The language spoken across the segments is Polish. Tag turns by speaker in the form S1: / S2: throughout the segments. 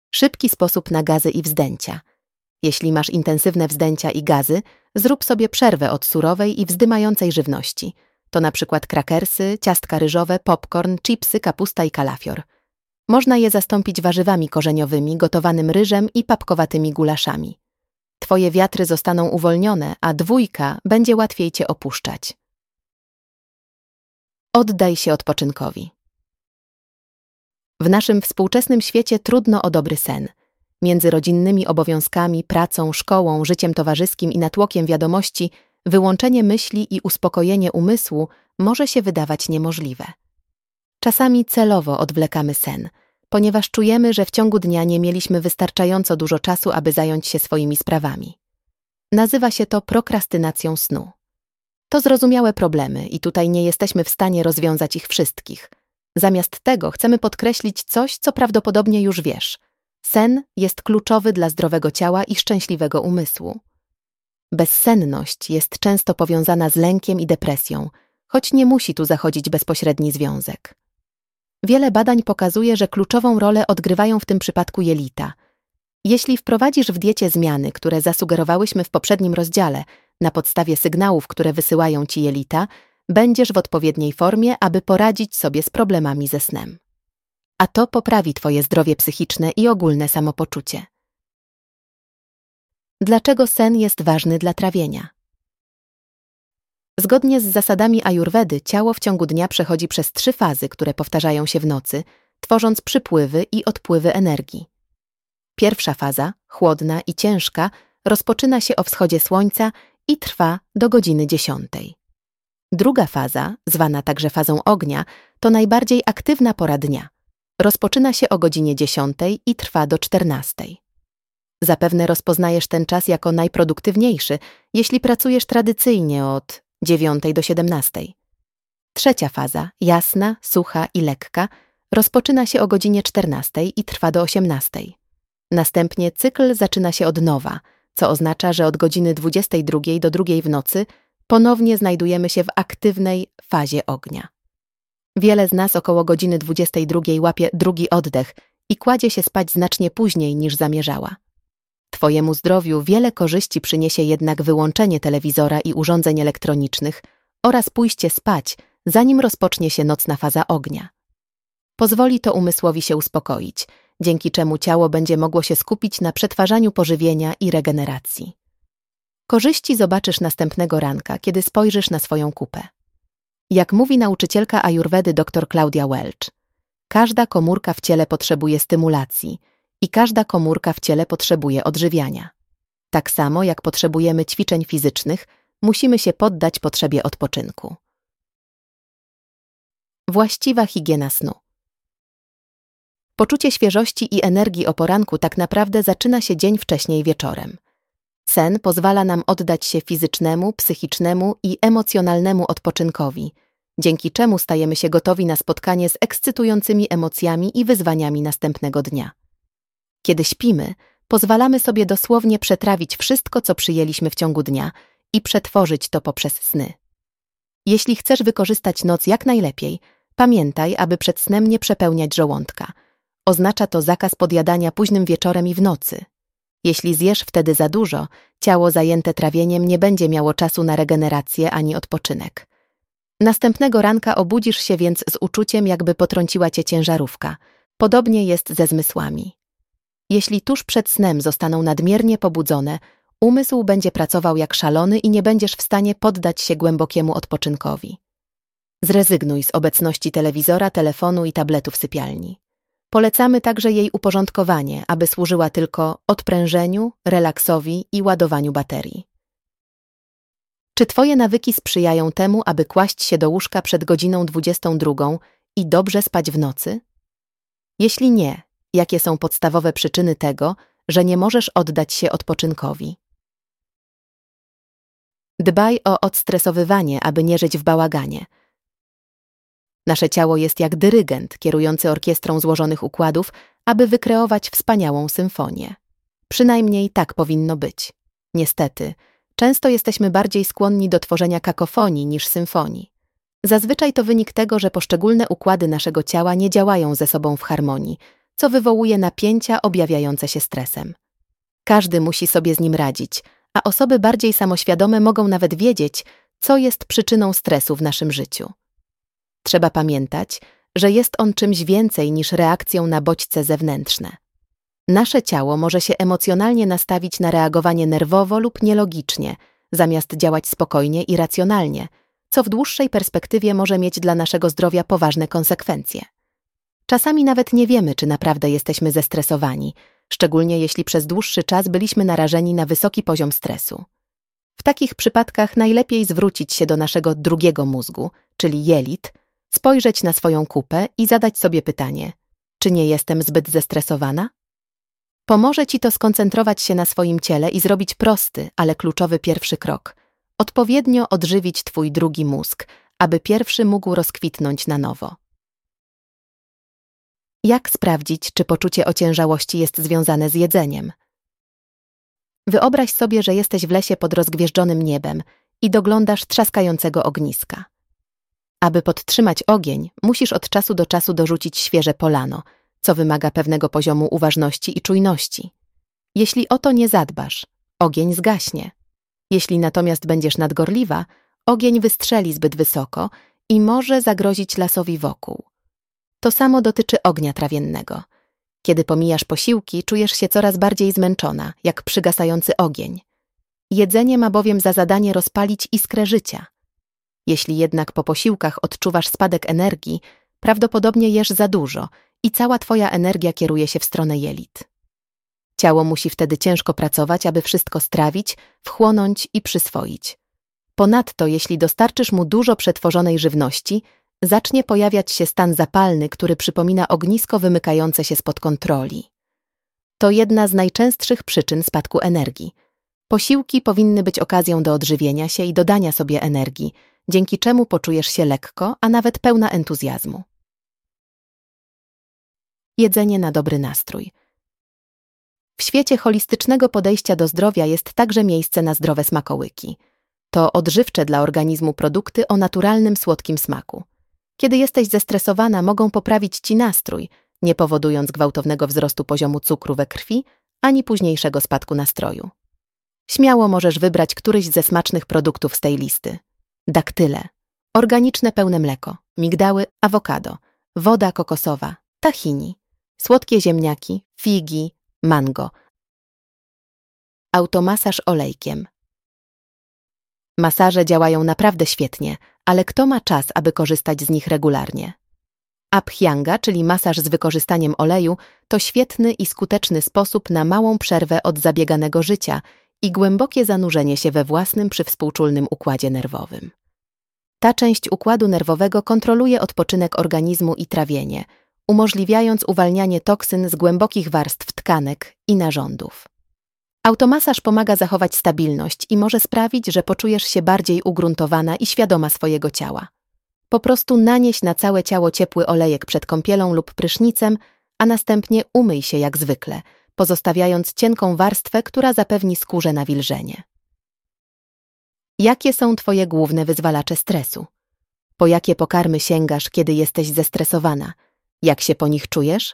S1: Szybki sposób na gazy i wzdęcia. Jeśli masz intensywne wzdęcia i gazy, zrób sobie przerwę od surowej i wzdymającej żywności. To na przykład krakersy, ciastka ryżowe, popcorn, chipsy, kapusta i kalafior. Można je zastąpić warzywami korzeniowymi, gotowanym ryżem i papkowatymi gulaszami. Twoje wiatry zostaną uwolnione, a 2 będzie łatwiej cię opuszczać. Oddaj się odpoczynkowi. W naszym współczesnym świecie trudno o dobry sen. Między rodzinnymi obowiązkami, pracą, szkołą, życiem towarzyskim i natłokiem wiadomości wyłączenie myśli i uspokojenie umysłu może się wydawać niemożliwe. Czasami celowo odwlekamy sen, ponieważ czujemy, że w ciągu dnia nie mieliśmy wystarczająco dużo czasu, aby zająć się swoimi sprawami. Nazywa się to prokrastynacją snu. To zrozumiałe problemy i tutaj nie jesteśmy w stanie rozwiązać ich wszystkich. Zamiast tego chcemy podkreślić coś, co prawdopodobnie już wiesz. Sen jest kluczowy dla zdrowego ciała i szczęśliwego umysłu. Bezsenność jest często powiązana z lękiem i depresją, choć nie musi tu zachodzić bezpośredni związek. Wiele badań pokazuje, że kluczową rolę odgrywają w tym przypadku jelita. Jeśli wprowadzisz w diecie zmiany, które zasugerowałyśmy w poprzednim rozdziale, na podstawie sygnałów, które wysyłają ci jelita, będziesz w odpowiedniej formie, aby poradzić sobie z problemami ze snem. A to poprawi twoje zdrowie psychiczne i ogólne samopoczucie. Dlaczego sen jest ważny dla trawienia? Zgodnie z zasadami ajurwedy ciało w ciągu dnia przechodzi przez 3 fazy, które powtarzają się w nocy, tworząc przypływy i odpływy energii. Pierwsza faza, chłodna i ciężka, rozpoczyna się o wschodzie słońca i trwa do godziny 10. Druga faza, zwana także fazą ognia, to najbardziej aktywna pora dnia. Rozpoczyna się o godzinie 10 i trwa do 14. Zapewne rozpoznajesz ten czas jako najproduktywniejszy, jeśli pracujesz tradycyjnie od 9 do 17. Trzecia faza, jasna, sucha i lekka, rozpoczyna się o godzinie 14 i trwa do 18. Następnie cykl zaczyna się od nowa, co oznacza, że od godziny 22 do 2 w nocy ponownie znajdujemy się w aktywnej fazie ognia. Wiele z nas około godziny 22 łapie drugi oddech i kładzie się spać znacznie później niż zamierzała. Twojemu zdrowiu wiele korzyści przyniesie jednak wyłączenie telewizora i urządzeń elektronicznych oraz pójście spać, zanim rozpocznie się nocna faza ognia. Pozwoli to umysłowi się uspokoić, dzięki czemu ciało będzie mogło się skupić na przetwarzaniu pożywienia i regeneracji. Korzyści zobaczysz następnego ranka, kiedy spojrzysz na swoją kupę. Jak mówi nauczycielka ajurwedy dr Claudia Welch, każda komórka w ciele potrzebuje stymulacji i każda komórka w ciele potrzebuje odżywiania. Tak samo jak potrzebujemy ćwiczeń fizycznych, musimy się poddać potrzebie odpoczynku. Właściwa higiena snu. Poczucie świeżości i energii o poranku tak naprawdę zaczyna się dzień wcześniej wieczorem. Sen pozwala nam oddać się fizycznemu, psychicznemu i emocjonalnemu odpoczynkowi, dzięki czemu stajemy się gotowi na spotkanie z ekscytującymi emocjami i wyzwaniami następnego dnia. Kiedy śpimy, pozwalamy sobie dosłownie przetrawić wszystko, co przyjęliśmy w ciągu dnia i przetworzyć to poprzez sny. Jeśli chcesz wykorzystać noc jak najlepiej, pamiętaj, aby przed snem nie przepełniać żołądka. Oznacza to zakaz podjadania późnym wieczorem i w nocy. Jeśli zjesz wtedy za dużo, ciało zajęte trawieniem nie będzie miało czasu na regenerację ani odpoczynek. Następnego ranka obudzisz się więc z uczuciem, jakby potrąciła cię ciężarówka. Podobnie jest ze zmysłami. Jeśli tuż przed snem zostaną nadmiernie pobudzone, umysł będzie pracował jak szalony i nie będziesz w stanie poddać się głębokiemu odpoczynkowi. Zrezygnuj z obecności telewizora, telefonu i tabletu w sypialni. Polecamy także jej uporządkowanie, aby służyła tylko odprężeniu, relaksowi i ładowaniu baterii. Czy twoje nawyki sprzyjają temu, aby kłaść się do łóżka przed godziną 22 i dobrze spać w nocy? Jeśli nie, jakie są podstawowe przyczyny tego, że nie możesz oddać się odpoczynkowi? Dbaj o odstresowywanie, aby nie żyć w bałaganie. Nasze ciało jest jak dyrygent kierujący orkiestrą złożonych układów, aby wykreować wspaniałą symfonię. Przynajmniej tak powinno być. Niestety, często jesteśmy bardziej skłonni do tworzenia kakofonii niż symfonii. Zazwyczaj to wynik tego, że poszczególne układy naszego ciała nie działają ze sobą w harmonii, co wywołuje napięcia objawiające się stresem. Każdy musi sobie z nim radzić, a osoby bardziej samoświadome mogą nawet wiedzieć, co jest przyczyną stresu w naszym życiu. Trzeba pamiętać, że jest on czymś więcej niż reakcją na bodźce zewnętrzne. Nasze ciało może się emocjonalnie nastawić na reagowanie nerwowo lub nielogicznie, zamiast działać spokojnie i racjonalnie, co w dłuższej perspektywie może mieć dla naszego zdrowia poważne konsekwencje. Czasami nawet nie wiemy, czy naprawdę jesteśmy zestresowani, szczególnie jeśli przez dłuższy czas byliśmy narażeni na wysoki poziom stresu. W takich przypadkach najlepiej zwrócić się do naszego drugiego mózgu, czyli jelit, spojrzeć na swoją kupę i zadać sobie pytanie: czy nie jestem zbyt zestresowana? Pomoże Ci to skoncentrować się na swoim ciele i zrobić prosty, ale kluczowy pierwszy krok. Odpowiednio odżywić Twój drugi mózg, aby pierwszy mógł rozkwitnąć na nowo. Jak sprawdzić, czy poczucie ociężałości jest związane z jedzeniem? Wyobraź sobie, że jesteś w lesie pod rozgwieżdżonym niebem i doglądasz trzaskającego ogniska. Aby podtrzymać ogień, musisz od czasu do czasu dorzucić świeże polano, co wymaga pewnego poziomu uważności i czujności. Jeśli o to nie zadbasz, ogień zgaśnie. Jeśli natomiast będziesz nadgorliwa, ogień wystrzeli zbyt wysoko i może zagrozić lasowi wokół. To samo dotyczy ognia trawiennego. Kiedy pomijasz posiłki, czujesz się coraz bardziej zmęczona, jak przygasający ogień. Jedzenie ma bowiem za zadanie rozpalić iskrę życia. Jeśli jednak po posiłkach odczuwasz spadek energii, prawdopodobnie jesz za dużo i cała Twoja energia kieruje się w stronę jelit. Ciało musi wtedy ciężko pracować, aby wszystko strawić, wchłonąć i przyswoić. Ponadto, jeśli dostarczysz mu dużo przetworzonej żywności, zacznie pojawiać się stan zapalny, który przypomina ognisko wymykające się spod kontroli. To jedna z najczęstszych przyczyn spadku energii. Posiłki powinny być okazją do odżywienia się i dodania sobie energii, dzięki czemu poczujesz się lekko, a nawet pełna entuzjazmu. Jedzenie na dobry nastrój. W świecie holistycznego podejścia do zdrowia jest także miejsce na zdrowe smakołyki. To odżywcze dla organizmu produkty o naturalnym, słodkim smaku. Kiedy jesteś zestresowana, mogą poprawić Ci nastrój, nie powodując gwałtownego wzrostu poziomu cukru we krwi, ani późniejszego spadku nastroju. Śmiało możesz wybrać któryś ze smacznych produktów z tej listy. Daktyle, organiczne pełne mleko, migdały, awokado, woda kokosowa, tahini, słodkie ziemniaki, figi, mango. Automasaż olejkiem. Masaże działają naprawdę świetnie, ale kto ma czas, aby korzystać z nich regularnie? Abhyanga, czyli masaż z wykorzystaniem oleju, to świetny i skuteczny sposób na małą przerwę od zabieganego życia i głębokie zanurzenie się we własnym przywspółczulnym układzie nerwowym. Ta część układu nerwowego kontroluje odpoczynek organizmu i trawienie, umożliwiając uwalnianie toksyn z głębokich warstw tkanek i narządów. Automasaż pomaga zachować stabilność i może sprawić, że poczujesz się bardziej ugruntowana i świadoma swojego ciała. Po prostu nanieś na całe ciało ciepły olejek przed kąpielą lub prysznicem, a następnie umyj się jak zwykle, pozostawiając cienką warstwę, która zapewni skórze nawilżenie. Jakie są Twoje główne wyzwalacze stresu? Po jakie pokarmy sięgasz, kiedy jesteś zestresowana? Jak się po nich czujesz?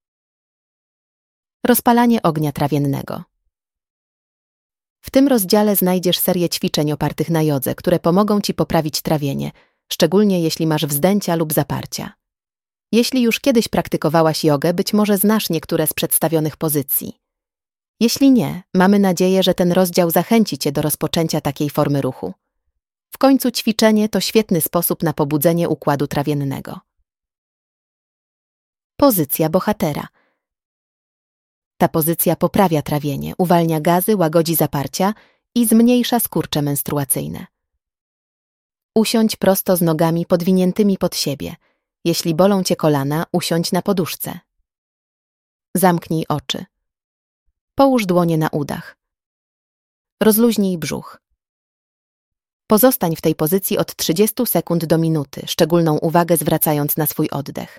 S1: Rozpalanie ognia trawiennego. W tym rozdziale znajdziesz serię ćwiczeń opartych na jodze, które pomogą Ci poprawić trawienie, szczególnie jeśli masz wzdęcia lub zaparcia. Jeśli już kiedyś praktykowałaś jogę, być może znasz niektóre z przedstawionych pozycji. Jeśli nie, mamy nadzieję, że ten rozdział zachęci Cię do rozpoczęcia takiej formy ruchu. W końcu ćwiczenie to świetny sposób na pobudzenie układu trawiennego. Pozycja bohatera. Ta pozycja poprawia trawienie, uwalnia gazy, łagodzi zaparcia i zmniejsza skurcze menstruacyjne. Usiądź prosto z nogami podwiniętymi pod siebie. Jeśli bolą Cię kolana, usiądź na poduszce. Zamknij oczy. Połóż dłonie na udach. Rozluźnij brzuch. Pozostań w tej pozycji od 30 sekund do minuty, szczególną uwagę zwracając na swój oddech.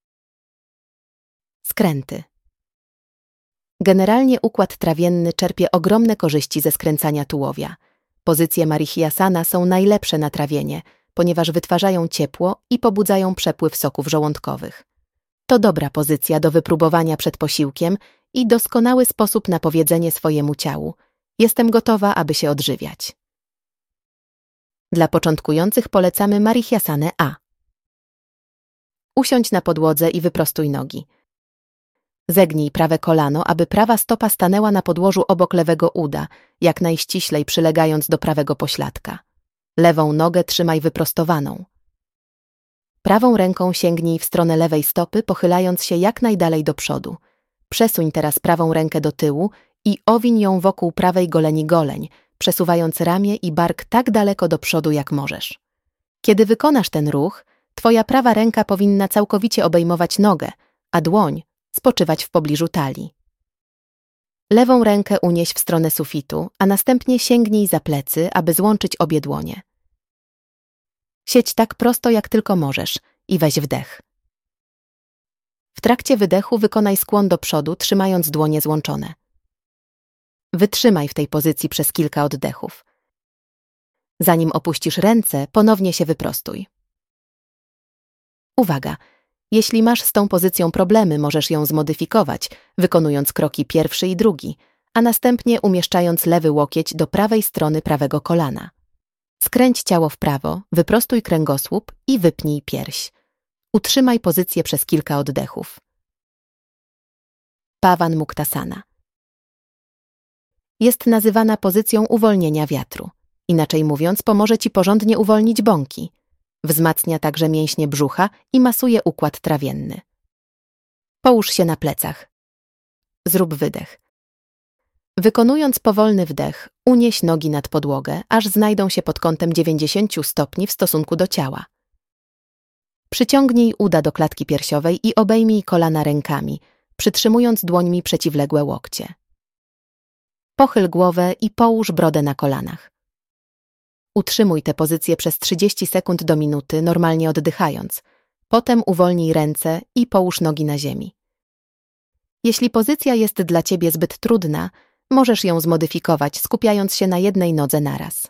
S1: Skręty. Generalnie układ trawienny czerpie ogromne korzyści ze skręcania tułowia. Pozycje Marihyasana są najlepsze na trawienie, ponieważ wytwarzają ciepło i pobudzają przepływ soków żołądkowych. To dobra pozycja do wypróbowania przed posiłkiem i doskonały sposób na powiedzenie swojemu ciału: jestem gotowa, aby się odżywiać. Dla początkujących polecamy Marichasanę A. Usiądź na podłodze i wyprostuj nogi. Zegnij prawe kolano, aby prawa stopa stanęła na podłożu obok lewego uda, jak najściślej przylegając do prawego pośladka. Lewą nogę trzymaj wyprostowaną. Prawą ręką sięgnij w stronę lewej stopy, pochylając się jak najdalej do przodu. Przesuń teraz prawą rękę do tyłu i owiń ją wokół prawej goleni, przesuwając ramię i bark tak daleko do przodu, jak możesz. Kiedy wykonasz ten ruch, twoja prawa ręka powinna całkowicie obejmować nogę, a dłoń spoczywać w pobliżu talii. Lewą rękę unieś w stronę sufitu, a następnie sięgnij za plecy, aby złączyć obie dłonie. Siedź tak prosto, jak tylko możesz i weź wdech. W trakcie wydechu wykonaj skłon do przodu, trzymając dłonie złączone. Wytrzymaj w tej pozycji przez kilka oddechów. Zanim opuścisz ręce, ponownie się wyprostuj. Uwaga! Jeśli masz z tą pozycją problemy, możesz ją zmodyfikować, wykonując kroki pierwszy i drugi, a następnie umieszczając lewy łokieć do prawej strony prawego kolana. Skręć ciało w prawo, wyprostuj kręgosłup i wypnij pierś. Utrzymaj pozycję przez kilka oddechów. Pavanmuktasana. Jest nazywana pozycją uwolnienia wiatru. Inaczej mówiąc, pomoże ci porządnie uwolnić bąki. Wzmacnia także mięśnie brzucha i masuje układ trawienny. Połóż się na plecach. Zrób wydech. Wykonując powolny wdech, unieś nogi nad podłogę, aż znajdą się pod kątem 90 stopni w stosunku do ciała. Przyciągnij uda do klatki piersiowej i obejmij kolana rękami, przytrzymując dłońmi przeciwległe łokcie. Pochyl głowę i połóż brodę na kolanach. Utrzymuj tę pozycję przez 30 sekund do minuty, normalnie oddychając. Potem uwolnij ręce i połóż nogi na ziemi. Jeśli pozycja jest dla ciebie zbyt trudna, możesz ją zmodyfikować, skupiając się na jednej nodze naraz.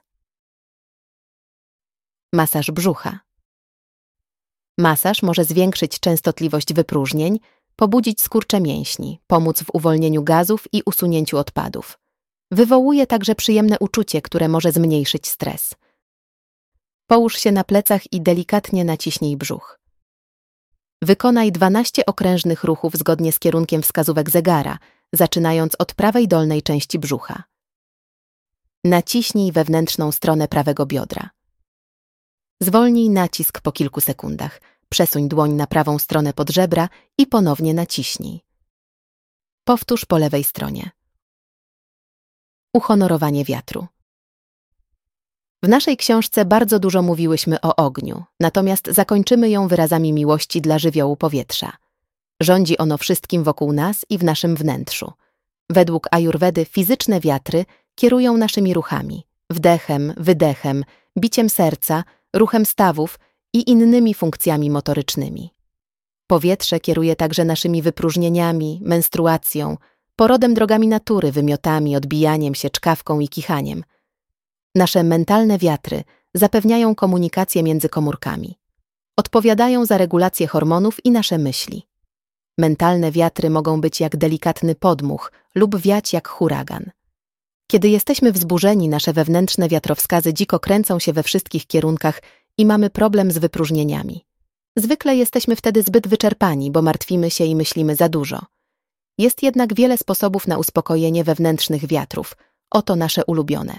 S1: Masaż brzucha. Masaż może zwiększyć częstotliwość wypróżnień, pobudzić skurcze mięśni, pomóc w uwolnieniu gazów i usunięciu odpadów. Wywołuje także przyjemne uczucie, które może zmniejszyć stres. Połóż się na plecach i delikatnie naciśnij brzuch. Wykonaj 12 okrężnych ruchów zgodnie z kierunkiem wskazówek zegara, zaczynając od prawej dolnej części brzucha. Naciśnij wewnętrzną stronę prawego biodra. Zwolnij nacisk po kilku sekundach. Przesuń dłoń na prawą stronę podżebra i ponownie naciśnij. Powtórz po lewej stronie. Uhonorowanie wiatru. W naszej książce bardzo dużo mówiłyśmy o ogniu, natomiast zakończymy ją wyrazami miłości dla żywiołu powietrza. Rządzi ono wszystkim wokół nas i w naszym wnętrzu. Według ajurwedy fizyczne wiatry kierują naszymi ruchami, wdechem, wydechem, biciem serca, ruchem stawów i innymi funkcjami motorycznymi. Powietrze kieruje także naszymi wypróżnieniami, menstruacją, porodem drogami natury, wymiotami, odbijaniem się, czkawką i kichaniem. Nasze mentalne wiatry zapewniają komunikację między komórkami. Odpowiadają za regulację hormonów i nasze myśli. Mentalne wiatry mogą być jak delikatny podmuch lub wiać jak huragan. Kiedy jesteśmy wzburzeni, nasze wewnętrzne wiatrowskazy dziko kręcą się we wszystkich kierunkach i mamy problem z wypróżnieniami. Zwykle jesteśmy wtedy zbyt wyczerpani, bo martwimy się i myślimy za dużo. Jest jednak wiele sposobów na uspokojenie wewnętrznych wiatrów. Oto nasze ulubione.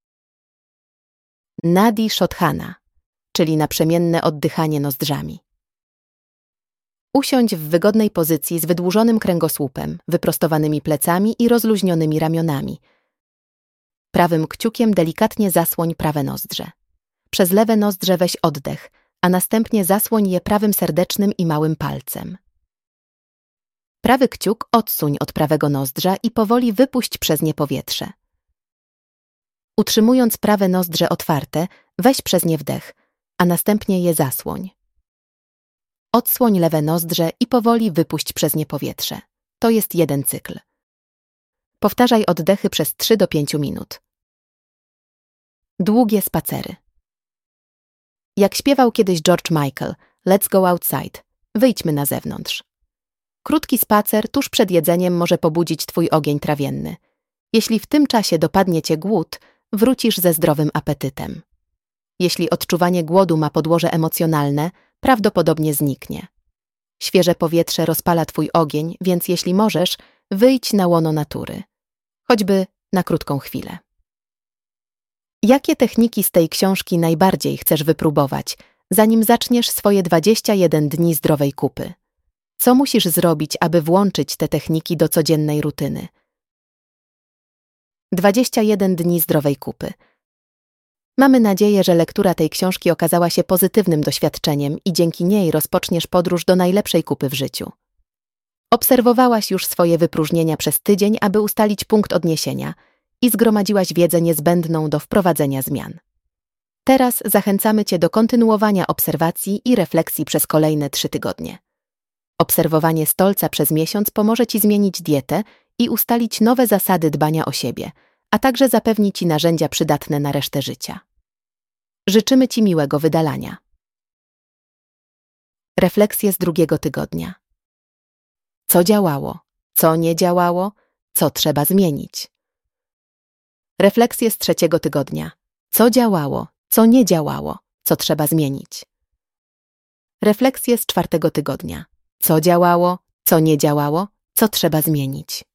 S1: Nadi Shodhana, czyli naprzemienne oddychanie nozdrzami. Usiądź w wygodnej pozycji z wydłużonym kręgosłupem, wyprostowanymi plecami i rozluźnionymi ramionami. Prawym kciukiem delikatnie zasłoń prawe nozdrze. Przez lewe nozdrze weź oddech, a następnie zasłoń je prawym serdecznym i małym palcem. Prawy kciuk odsuń od prawego nozdrza i powoli wypuść przez nie powietrze. Utrzymując prawe nozdrze otwarte, weź przez nie wdech, a następnie je zasłoń. Odsłoń lewe nozdrze i powoli wypuść przez nie powietrze. To jest jeden cykl. Powtarzaj oddechy przez 3 do 5 minut. Długie spacery. Jak śpiewał kiedyś George Michael, Let's go outside. Wyjdźmy na zewnątrz. Krótki spacer tuż przed jedzeniem może pobudzić twój ogień trawienny. Jeśli w tym czasie dopadnie cię głód, wrócisz ze zdrowym apetytem. Jeśli odczuwanie głodu ma podłoże emocjonalne, prawdopodobnie zniknie. Świeże powietrze rozpala twój ogień, więc jeśli możesz, wyjdź na łono natury. Choćby na krótką chwilę. Jakie techniki z tej książki najbardziej chcesz wypróbować, zanim zaczniesz swoje 21 dni zdrowej kupy? Co musisz zrobić, aby włączyć te techniki do codziennej rutyny? 21 dni zdrowej kupy. Mamy nadzieję, że lektura tej książki okazała się pozytywnym doświadczeniem i dzięki niej rozpoczniesz podróż do najlepszej kupy w życiu. Obserwowałaś już swoje wypróżnienia przez tydzień, aby ustalić punkt odniesienia i zgromadziłaś wiedzę niezbędną do wprowadzenia zmian. Teraz zachęcamy cię do kontynuowania obserwacji i refleksji przez kolejne 3 tygodnie. Obserwowanie stolca przez miesiąc pomoże ci zmienić dietę i ustalić nowe zasady dbania o siebie, a także zapewni ci narzędzia przydatne na resztę życia. Życzymy ci miłego wydalania. Refleksje z 2. tygodnia. Co działało? Co nie działało? Co trzeba zmienić? Refleksje z 3. tygodnia. Co działało? Co nie działało? Co trzeba zmienić? Refleksje z 4. tygodnia. Co działało? Co nie działało? Co trzeba zmienić?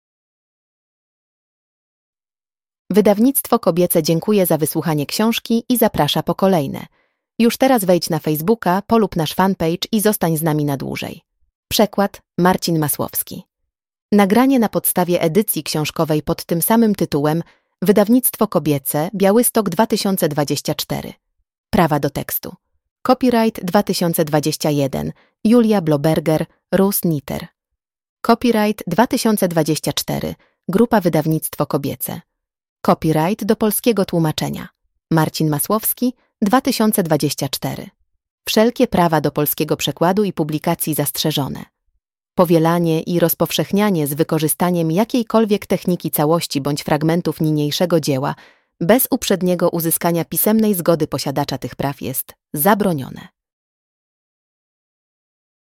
S1: Wydawnictwo Kobiece dziękuję za wysłuchanie książki i zaprasza po kolejne. Już teraz wejdź na Facebooka, polub nasz fanpage i zostań z nami na dłużej. Przekład Marcin Masłowski. Nagranie na podstawie edycji książkowej pod tym samym tytułem Wydawnictwo Kobiece, Białystok 2024. Prawa do tekstu. Copyright 2021. Julia Bloberger, Rus Niter. Copyright 2024. Grupa Wydawnictwo Kobiece. Copyright do polskiego tłumaczenia. Marcin Masłowski, 2024. Wszelkie prawa do polskiego przekładu i publikacji zastrzeżone. Powielanie i rozpowszechnianie z wykorzystaniem jakiejkolwiek techniki całości bądź fragmentów niniejszego dzieła bez uprzedniego uzyskania pisemnej zgody posiadacza tych praw jest zabronione.